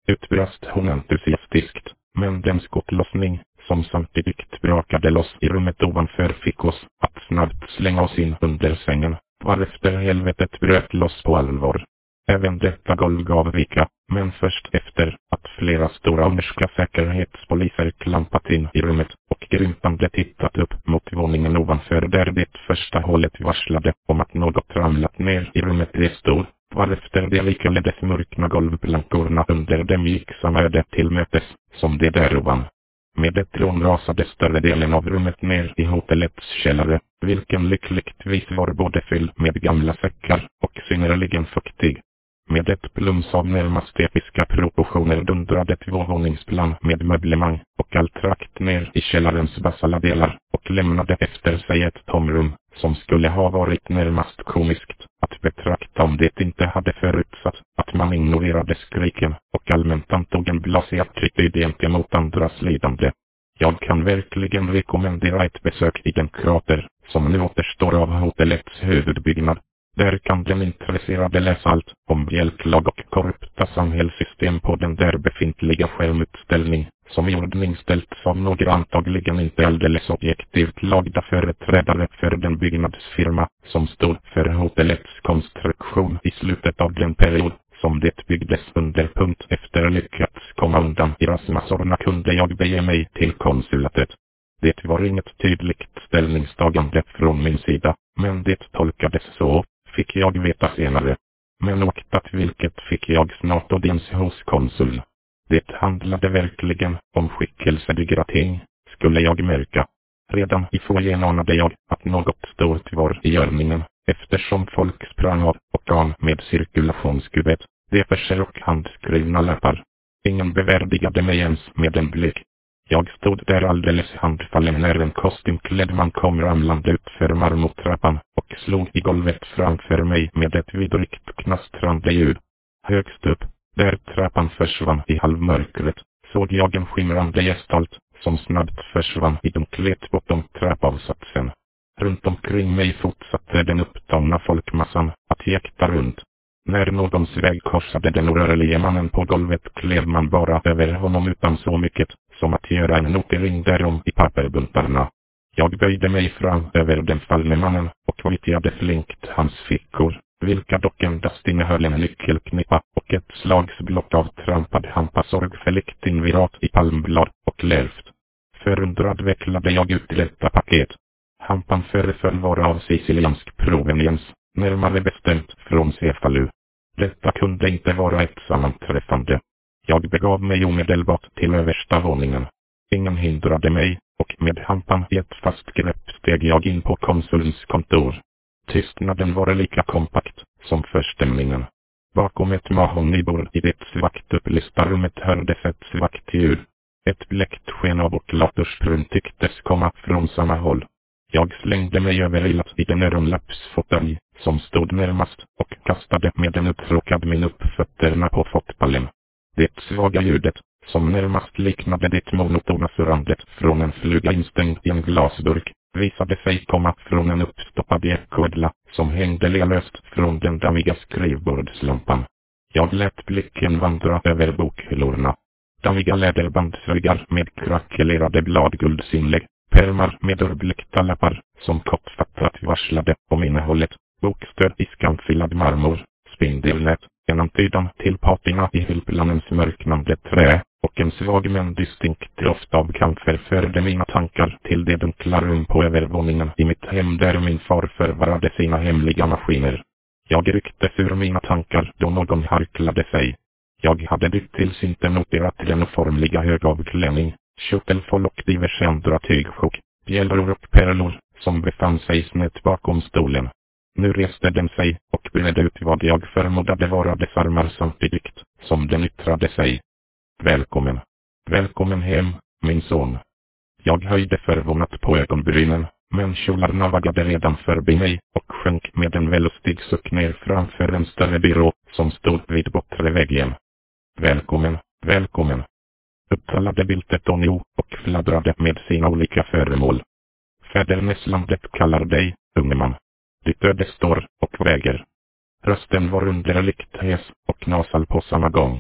utbrast hon entusiastiskt, men den skottlossning, som samtidigt brakade loss i rummet ovanför fick oss att snabbt slänga oss in under sängen, varefter helvetet bröt loss på allvar. Även detta golv gav vika, men först efter att flera stora ungerska säkerhetspoliser klampat in i rummet och grymtande tittat upp mot våningen ovanför där det första hålet varslade om att något ramlat ner i rummet det stod, varefter det likaledes mörkna golvplankorna under dem gick samma öde till mötes som det där ovan. Med ett rån rasade större delen av rummet ner i hotellets källare, vilken lyckligtvis var både fylld med gamla säckar och synnerligen fuktig. Med ett plums av närmast episka proportioner dundrade tvåvåningsplan med möblemang och allt rakt ner i källarens basala delar och lämnade efter sig ett tomrum som skulle ha varit närmast komiskt att betrakta om det inte hade förutsatt att man ignorerade skriken och allmänt antog en blasig attityd gentemot andras lidande. Jag kan verkligen rekommendera ett besök i den krater som nu återstår av hotellets huvudbyggnad. Där kan den intresserade läsa allt om bjälklag och korrupta samhällssystem på den där befintliga skärmutställning som iordningställts av några antagligen inte alldeles objektivt lagda företrädare för den byggnadsfirma som stod för hotellets konstruktion i slutet av den period som det byggdes under. Punkt efter lyckats komma undan i rasmasorna kunde jag bege mig till konsulatet. Det var inget tydligt ställningstagande från min sida, men det tolkades så, fick jag veta senare. Men oktat vilket fick jag snart audiens hos konsuln. Det handlade verkligen om skickelsedigra ting, skulle jag märka. Redan i foajén anade jag att något stort var i görningen, eftersom folk sprang av och an med cirkulationskuvet, depecher och handskrivna läppar. Ingen bevärdigade mig ens med en blick. Jag stod där alldeles handfallen när en kostymklädd man kom ramlande ut för marmortrappan och slog i golvet framför mig med ett vidrigt knastrande ljud. Högst upp, där trappan försvann i halvmörkret, såg jag en skimrande gestalt som snabbt försvann i dunklet bortom trappavsatsen. Runt omkring mig fortsatte den upptagna folkmassan att jäkta runt. När någons väg korsade den orörliga mannen på golvet klev man bara över honom utan så mycket som att göra en notering därom i papperbuntarna. Jag böjde mig fram över den fallne mannen och vittjade flinkt hans fickor, vilka dock endast innehöll en nyckelknippa och ett slagsblock av trampad hampa sorgfälligt invirat i palmblad och lärvt. Förundrad vecklade jag ut detta paket. Hampan föreföll vara av siciliansk proveniens, närmare bestämt från Cefalu. Detta kunde inte vara ett sammanträffande. Jag begav mig omedelbart till översta våningen. Ingen hindrade mig, och med hampan i ett fast grepp steg jag in på konsulns kontor. Tystnaden var lika kompakt som förstämningen. Bakom ett mahognigbord i det svagt upplysta rummet hördes ett svagt ljud. Ett bläckt sken av oklatursbrun tycktes komma från samma håll. Jag slängde mig överilat i den öronlappsfåtölj som stod närmast och kastade med en uttråkad min upp fötterna på fotpallen. Det svaga ljudet, som närmast liknade det monotona surrandet från en fluga instängd i en glasburk, visade sig komma från en uppstoppad ekodla som hängde lelöst från den dammiga skrivbordslampan. Jag lät blicken vandra över bokhyllorna. Dammiga läderbandsryggar med krackelerade bladguldsinlägg, pärmar med urblickta lappar som kortfattat varslade om innehållet, bokstöd i skamfilad marmor, spindelnät, en antydan till patina i hyllplanens mörknande trä och en svag men distinkt doft av kamfer förde mina tankar till det dunkla rum på övervåningen i mitt hem där min far förvarade sina hemliga maskiner. Jag rycktes ur mina tankar då någon harklade sig. Jag hade dittills inte noterat den oformliga högavklänning, kjortelfåll och diverse andra tygsjok, bjällror och pärlor som befann sig snett bakom stolen. Nu reste den sig och bredde ut vad jag förmodade vara dess armar samtidigt som den yttrade sig. Välkommen. Välkommen hem, min son. Jag höjde förvånat på ögonbrynen, men kjolarna vaggade redan förbi mig och sjönk med en välustig suck ner framför en större byrå som stod vid bortre väggen. Välkommen, välkommen. Upptalade bildet ånyo och fladdrade med sina olika föremål. Fäderneslandet kallar dig, unge man. Ditt öde står och väger. Rösten var underligt hes och nasal på samma gång.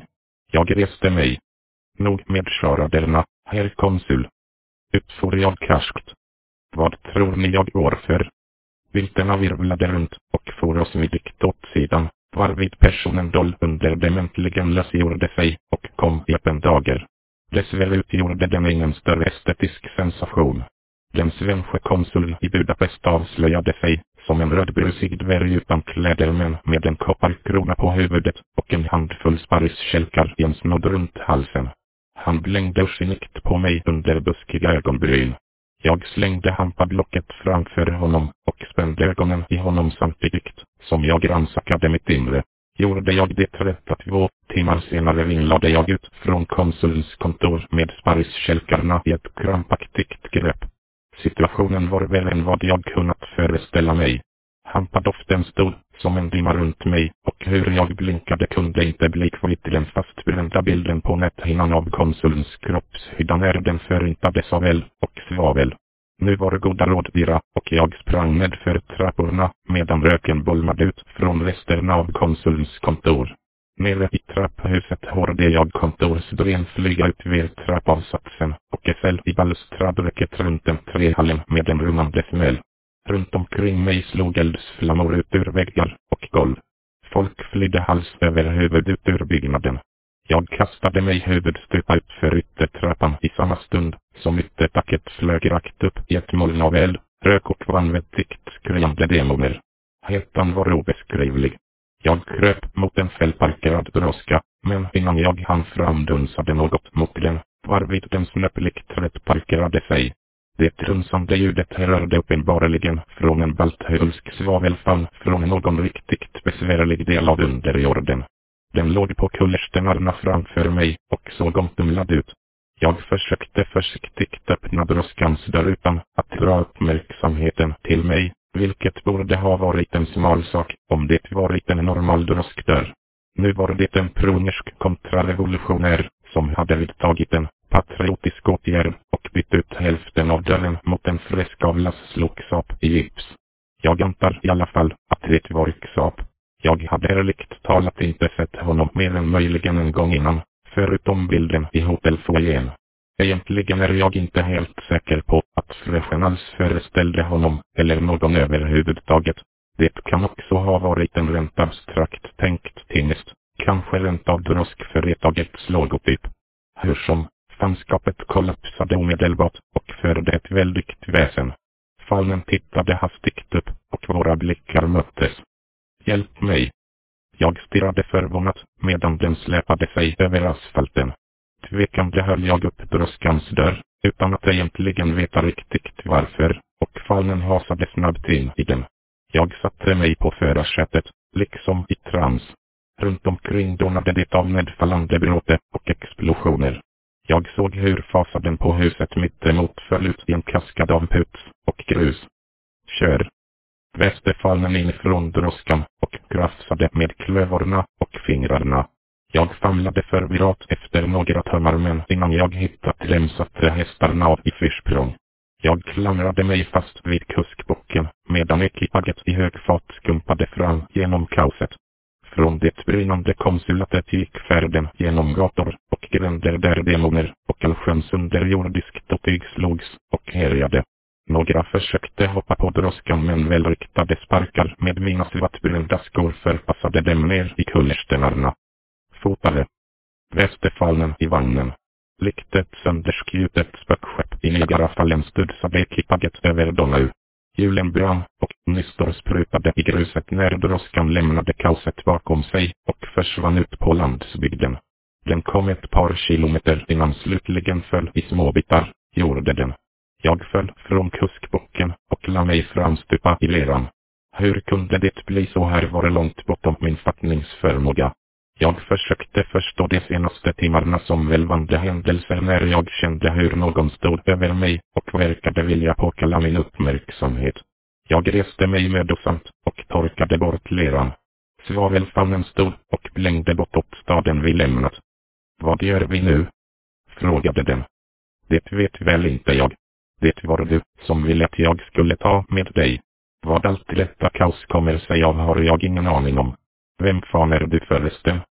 Jag reste mig. Nog med charaderna, herr konsul. Utfor jag karskt. Vad tror ni jag går för? Vilterna virvlade runt och for oss smidigt åt sidan, varvid personen doll under dem äntligen lösgjorde sig och kom i öppen dager. Dessvärre utgjorde den ingen större estetisk sensation. Den svenske konsuln i Budapest avslöjade sig som en rödbrusig dvärg utan kläder men med en kopparkrona på huvudet och en handfull sparriskälkar i en snodd runt halsen. Han blängde ursinnigt på mig under buskiga ögonbryn. Jag slängde hampablocket framför honom och spände ögonen i honom samtidigt som jag rannsakade mitt inre. Gjorde jag det rätta två timmar senare ringlade jag ut från konsulns kontor med sparriskälkarna i ett krampaktigt grepp. Situationen var värre än vad jag kunnat föreställa mig. Hampadoften stod som en dimma runt mig och hur jag blinkade kunde inte bli kvitt den fastbrända bilden på näthinnan av konsulns kroppshydda när den förintades av eld och svavel. Nu var goda råd dyra och jag sprang ned för trapporna medan röken bolmade ut från resterna av konsulns kontor. Nere i trapphuset hörde jag kontorsdörren flyga ut vid trappavsatsen och föll i balustradräcket runt den trähallen med en rummande smäll. Runt omkring mig slog eldsflammor ut ur väggar och golv. Folk flydde hals över huvud ut ur byggnaden. Jag kastade mig huvudstupa ut för yttertrappan i samma stund som yttertacket flög rakt upp i ett moln av eld, rök och vanvettigt skriande demoner. Hettan var obeskrivlig. Jag kröp mot en fällparkerad droska, men innan jag hann framdunsade något mot den, varvid den snöpligt rätt parkerade sig. Det trunsande ljudet hörde uppenbarligen från en balthölsk svavelfamn från någon riktigt besvärlig del av underjorden. Den låg på kullerstenarna framför mig och såg omtumlad ut. Jag försökte försiktigt öppna droskans dörr utan att dra uppmärksamheten till mig, vilket borde ha varit en smal sak om det varit en normal droskdörr. Nu var det en prunersk kontrarevolutionär som hade vidtagit en patriotisk åtgärd och bytt ut hälften av dörren mot en fräskavlas sloksap i gips. Jag antar i alla fall att det var Xap. Jag hade ärligt talat inte sett honom mer än möjligen en gång innan, förutom bilden i hotellfoajén. Egentligen är jag inte helt säker på att Freschen alls föreställde honom eller någon överhuvudtaget. Det kan också ha varit en rent abstrakt tänkt tingest, kanske rent av droskföretagets logotyp. Hur som, fanskapet kollapsade omedelbart och förde ett väldigt väsen. Fallen tittade hastigt upp och våra blickar möttes. Hjälp mig! Jag stirrade förvånat medan den släpade sig över asfalten. Tvekande höll jag upp droskans dörr, utan att egentligen veta riktigt varför, och fallen hasade snabbt in i den. Jag satte mig på förarsätet, liksom i trans. Runt omkring donade det av nedfallande bråte och explosioner. Jag såg hur fasaden på huset mitt emot föll ut i en kaskad av puts och grus. Kör! Väste fallen in från droskan och krafsade med klövorna och fingrarna. Jag famlade förvirrat efter några tömmar men innan jag hittat dem satte hästarna av i fyrsprång. Jag klamrade mig fast vid kuskbocken medan ekipaget i hög fart skumpade fram genom kaoset. Från det brinnande konsulatet gick färden genom gator och gränder där demoner och allsköns underjordiskt och tyg slogs och härjade. Några försökte hoppa på droskan men välriktade sparkar med mina svartbrända skor förpassade dem ner i kullerstenarna. Fotade. Väste fallen i vagnen. Likt ett sönderskjutet spökskepp i Niagarafallen studsade ekipaget över Donau. Hjulen brann och nystor sprutade i gruset när droskan lämnade kaoset bakom sig och försvann ut på landsbygden. Den kom ett par kilometer innan slutligen föll i småbitar, gjorde den. Jag föll från kuskbocken och la mig framstupa i leran. Hur kunde det bli så här var långt bortom min fattningsförmåga. Jag försökte förstå de senaste timmarna som välvande händelser när jag kände hur någon stod över mig och verkade vilja påkalla min uppmärksamhet. Jag reste mig mödosamt och torkade bort leran. Svavelfamnen stod och blängde bortåt staden vi lämnat. Vad gör vi nu? Frågade den. Det vet väl inte jag. Det var du som ville att jag skulle ta med dig. Vad allt detta kaos kommer sig av har jag ingen aning om. Vem fan är du förresten?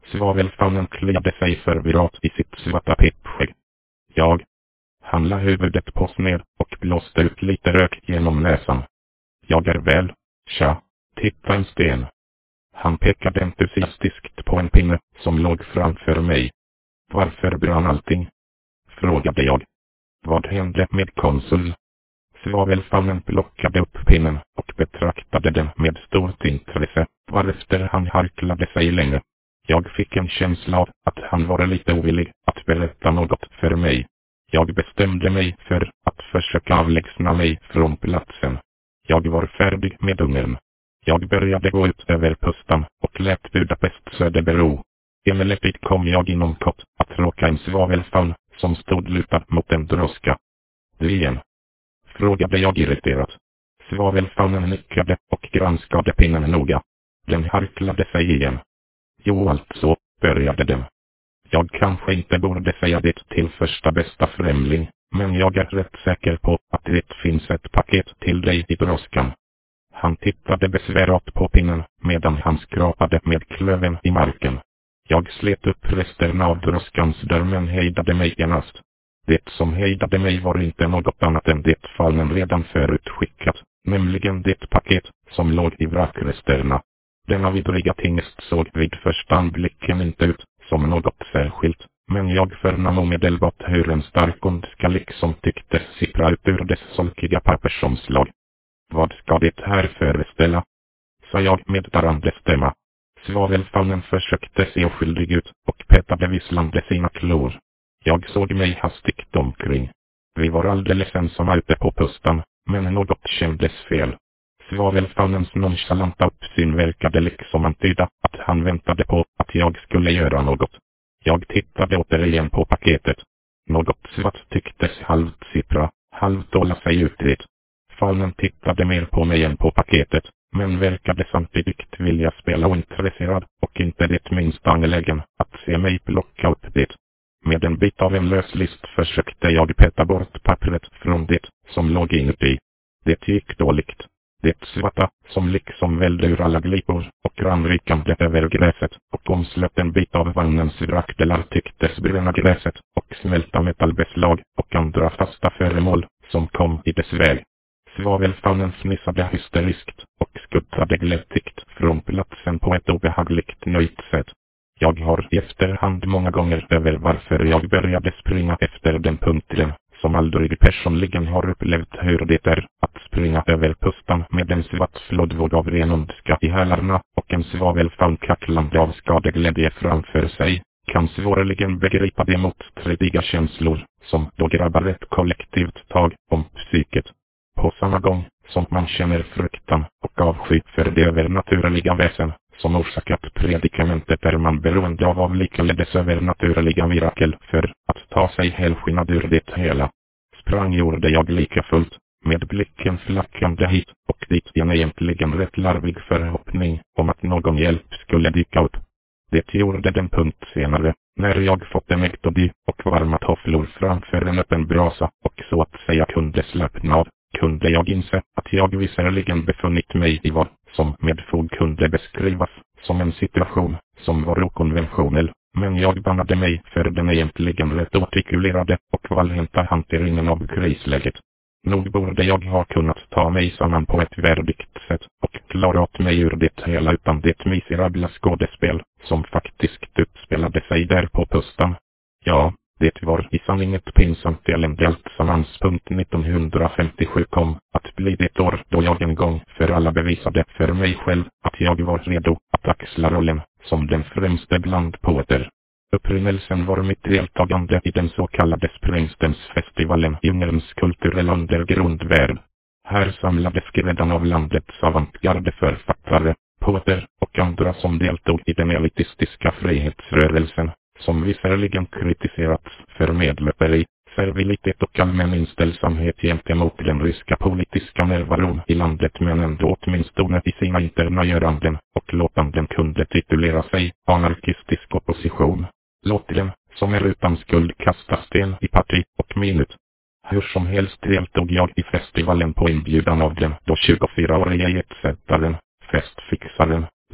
Svavelfaunen kliade sig förvirrat i sitt svarta pippskägg. Jag. Han la huvudet på sned och blåste ut lite rök genom näsan. Jag är väl, tja, titta en sten. Han pekade entusiastiskt på en pinne som låg framför mig. Varför brann allting? Frågade jag. Vad hände med konsul? Svavelfaunen plockade upp pinnen och betraktade den med stort intresse, varefter han harklade sig länge. Jag fick en känsla av att han var lite ovillig att berätta något för mig. Jag bestämde mig för att försöka avlägsna mig från platsen. Jag var färdig med ungen. Jag började gå ut över pustan och lät Budapest Söderbro. Emellertid kom jag inom kort att råka en svavelfaun som stod lutad mot en droska. Du igen? Frågade jag irriterat. Svavelfaunen nickade och granskade pinnen noga. Den harklade sig igen. Jo, alltså, började den. Jag kanske inte borde säga det till första bästa främling, men jag är rätt säker på att det finns ett paket till dig i droskan. Han tittade besvärat på pinnen medan han skrapade med klöven i marken. Jag slet upp resterna av droskans dörr men hejdade mig genast. Det som hejdade mig var inte något annat än det fallen redan förutskickat, nämligen det paket som låg i vrakresterna. Denna vidriga tingest såg vid första anblicken inte ut som något särskilt, men jag förnam omedelbart hur en stark ondska liksom tycktes sippra ut ur dess solkiga pappersomslag. Vad ska det här föreställa? Sa jag med darrande stämma. Svavelfaunen försökte se oskyldig ut och petade visslande sina klor. Jag såg mig hastigt omkring. Vi var alldeles ensamma ute på pustan, men något kändes fel. Svavelfaunens nonchalanta uppsyn verkade liksom antyda att han väntade på att jag skulle göra något. Jag tittade återigen på paketet. Något svart tycktes halvt sippra, halvt hålla sig ut dit. Faunen tittade mer på mig än på paketet, men verkade samtidigt vilja spela ointresserad och inte det minsta angelägen att se mig plocka upp det. Med en bit av en lös list försökte jag peta bort pappret från det som låg inuti. Det gick dåligt. Det svarta, som liksom välde ur alla glipor och ranrykande över gräset och omslöt en bit av vagnens vrakdelar tycktes bränna gräset och smälta metallbeslag och andra fasta föremål som kom i dess väg. Svavelfaunen fnissade hysteriskt och skuttade glättigt från platsen på ett obehagligt nöjt sätt. Jag har i efterhand många gånger över varför jag började springa efter den punkten, som aldrig personligen har upplevt hur det är att springa över pustan med en svart flodvåg av ren ondska i hälarna och en svavelfaun kacklande av skadeglädje framför sig, kan svårligen begripa de motstridiga känslor som då grabbar ett kollektivt tag om psyket. På samma gång som man känner fruktan och avsky för det övernaturliga väsen som orsakat predikamentet är man beroende av av likaledes övernaturliga mirakel för att ta sig helskinnad ur det hela. Sprang gjorde jag lika fullt, med blicken flackande hit och dit i en egentligen rätt larvig förhoppning om att någon hjälp skulle dyka upp. Det gjorde den punkt senare, när jag fått en äktody och varma tofflor framför en öppen brasa och så att säga kunde slappna av, kunde jag inse att jag visserligen befunnit mig i vad som med fog kunde beskrivas som en situation som var okonventionell, men jag bannade mig för den egentligen rätt artikulerade och valhänta hanteringen av krisläget. Nog borde jag ha kunnat ta mig samman på ett värdigt sätt och klara åt mig ur det hela utan det miserabla skådespel som faktiskt utspelade sig där på pustan. Ja, det var i sanning ett pinsamt elände alltsammans. nittonhundrafemtiosju kom att bli det år då jag en gång för alla bevisade för mig själv att jag var redo att axla rollen som den främste bland poeter. Upprinnelsen var mitt deltagande i den så kallade Sprängstensfestivalen i Ungerns kulturella undergrundvärld. Här samlades skräddan av landets avantgardeförfattare, poeter och andra som deltog i den elitistiska frihetsrörelsen, som visserligen kritiserats för medlöperi, servilitet och allmän inställsamhet gentemot den ryska politiska närvaron i landet, men ändå åtminstone i sina interna göranden och låtanden kunde titulera sig anarkistisk opposition. Låt den, som är utan skuld, kasta sten i parti och minut. Hur som helst deltog jag i festivalen på inbjudan av den då tjugofyraårige jetsättaren, festfixaren,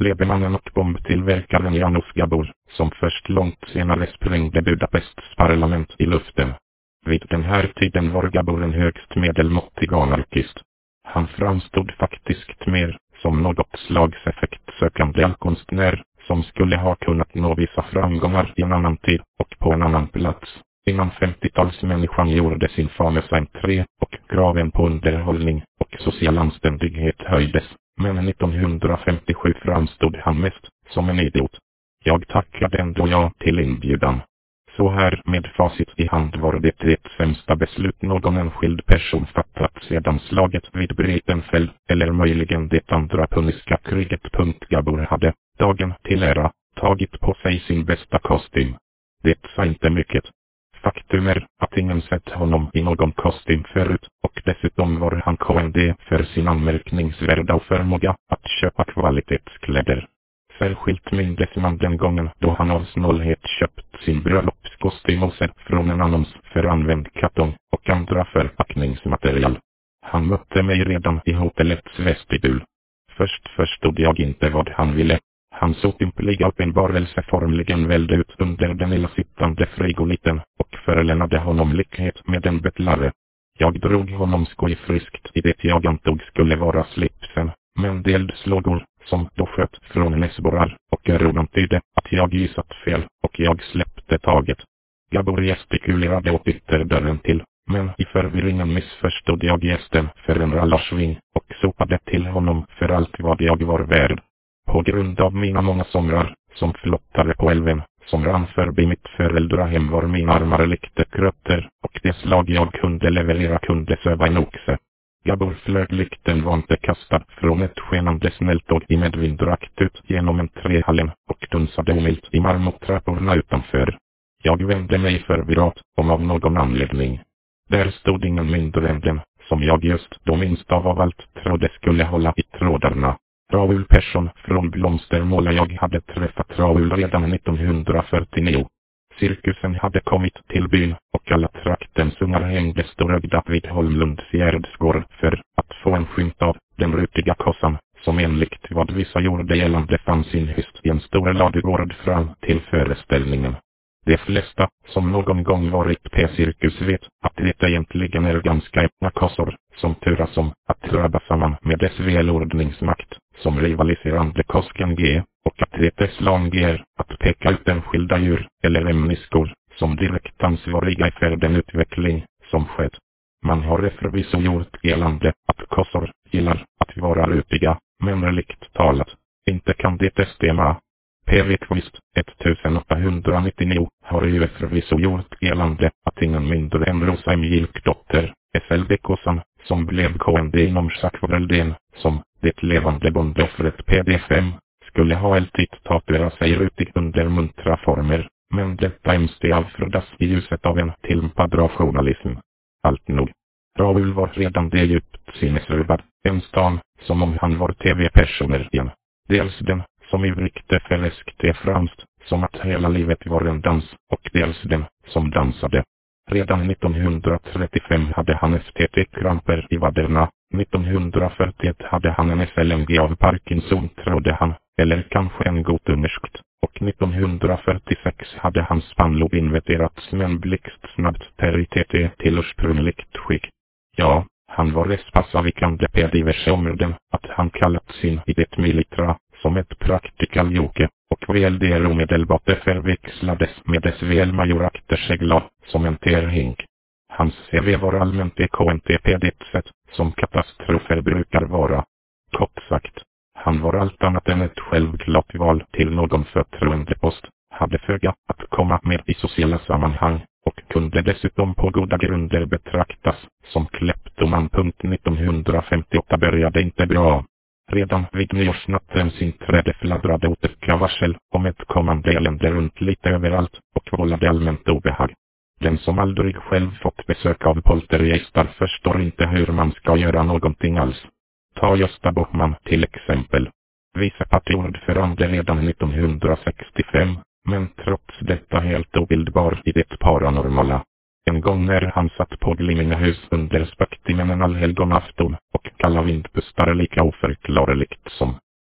Lebermannen och bombtillverkaren Janusz Gabor, som först långt senare sprängde Budapests parlament i luften. Vid den här tiden var Gabor en högst medelmåttig anarkist. Han framstod faktiskt mer som något slags effektsökande konstnär, som skulle ha kunnat nå vissa framgångar i en annan tid och på en annan plats. Innan femtiotalsmänniskan gjorde sin famösa entré och kraven på underhållning och social anständighet höjdes. Men nittonhundrafemtiosju framstod han mest som en idiot. Jag tackade ändå ja till inbjudan. Så här med facit i hand var det det sämsta beslut någon enskild person fattat sedan slaget vid Breitenfeld, eller möjligen det andra puniska kriget. Gabor hade, dagen till ära, tagit på sig sin bästa kostym. Det sa inte mycket. Faktum är att ingen sett honom i någon kostym förut, och dessutom var han K N D för sin anmärkningsvärda förmåga att köpa kvalitetskläder. Särskilt mindes man den gången då han av snålhet köpt sin bröllopskostym från en annons för använd kartong och andra förpackningsmaterial. Han mötte mig redan i hotellets vestibul. Först förstod jag inte vad han ville. Hans otympliga uppenbarelse formligen välde ut under den illa sittande frigoliten och förlämnade honom likhet med en betlare. Jag drog honom skojfriskt i det jag antog skulle vara slipsen, men de eldslågor som då sköt från näsborrar och öron antydde att jag gissat fel, och jag släppte taget. Gabor gestikulerade åt ytterdörren till, men i förvirringen missförstod jag gästen för en rallarsving och sopade till honom för allt vad jag var värd. På grund av mina många somrar, som flottade på älven, som rann förbi mitt föräldrahem, var mina armar likte krötter, och det slag jag kunde leverera kunde söva en oxe. Gabor flög likt en vante kastad från ett skenande snälltåg i medvind rakt ut genom en trähallen och dunsade omilt i marmortrapporna utanför. Jag vände mig förvirrat, om av någon anledning. Där stod ingen mindre än den, som jag just då minst av allt trodde skulle hålla i trådarna. Raoul Persson från Blomstermåla. Jag hade träffat Raoul redan nittonhundrafyrtionio. Cirkusen hade kommit till byn, och alla traktens ungar hängde storögda vid Holmlunds gärdsgård för att få en skymt av den rutiga kossan, som enligt vad vissa gjorde gällande fann sin hyst i en stor ladugård fram till föreställningen. De flesta som någon gång varit på cirkus vet att det egentligen är ganska öppna kossor, som turas om att drabba samman med dess välordningsmakt, som rivaliserande kosken G, och att det är slang är att peka ut enskilda djur eller ämniskor som direkt ansvariga för den utveckling som skett. Man har förvisso gjort gällande att kossor gillar att vara rutiga, men relikt talat, inte kan det stämma. P V Kvist ettusenåttahundranittionio har ju förvisso gjort gällande att ingen mindre än Rosa M. Gilkdotter, S L D-kossan, som blev K N D inom schackvärlden, som det levande bondoffret P D fem, skulle ha alltid tatuera sig rutig under muntra former, men detta ämste avfrodas i ljuset av en tilmpad rationalism. Allt nog. Raoul var redan det djupt sinnesrubbad, en stan, som om han var tv-personer igen. Dels den, som ivrigte förläskte framst, som att hela livet var en dans, och dels den, som dansade. Redan nittonhundratrettiofem hade han F T T-kramper i vaderna, nittonhundrafyrtioett hade han en S L M G av Parkinson trodde han, eller kanske en gotungerskt, och nittonhundrafyrtiosex hade hans spannlob inverterats med en blixtsnabbt per T T till ursprungligt skick. Ja, han var respassavvikande på diverse områden, att han kallat sin i det militra som ett praktikal joke, och V L D R omedelbart förväxlades med dess välmajoraktersegla som en terhink. Hans C V var allmänt E K N T P det sätt som katastrofer brukar vara. Kort sagt, han var allt annat än ett självklart val till någon förtroendepost, hade föga att komma med i sociala sammanhang, och kunde dessutom på goda grunder betraktas som kleptoman. nittonhundrafemtioåtta började inte bra. Redan vid nyårsnatten sin träde fladdrade otäcka varsel om ett kommande elände runt lite överallt och vållade allmänt obehag. Den som aldrig själv fått besök av poltergeistar förstår inte hur man ska göra någonting alls. Ta Gösta Bohman till exempel. Vice partiordförande redan nittonhundrasextiofem, men trots detta helt obildbar i det paranormala. En gång när han satt på Glimmingehus under spöktimmen en allhelgonafton och kalla vindpustare lika oförklarligt som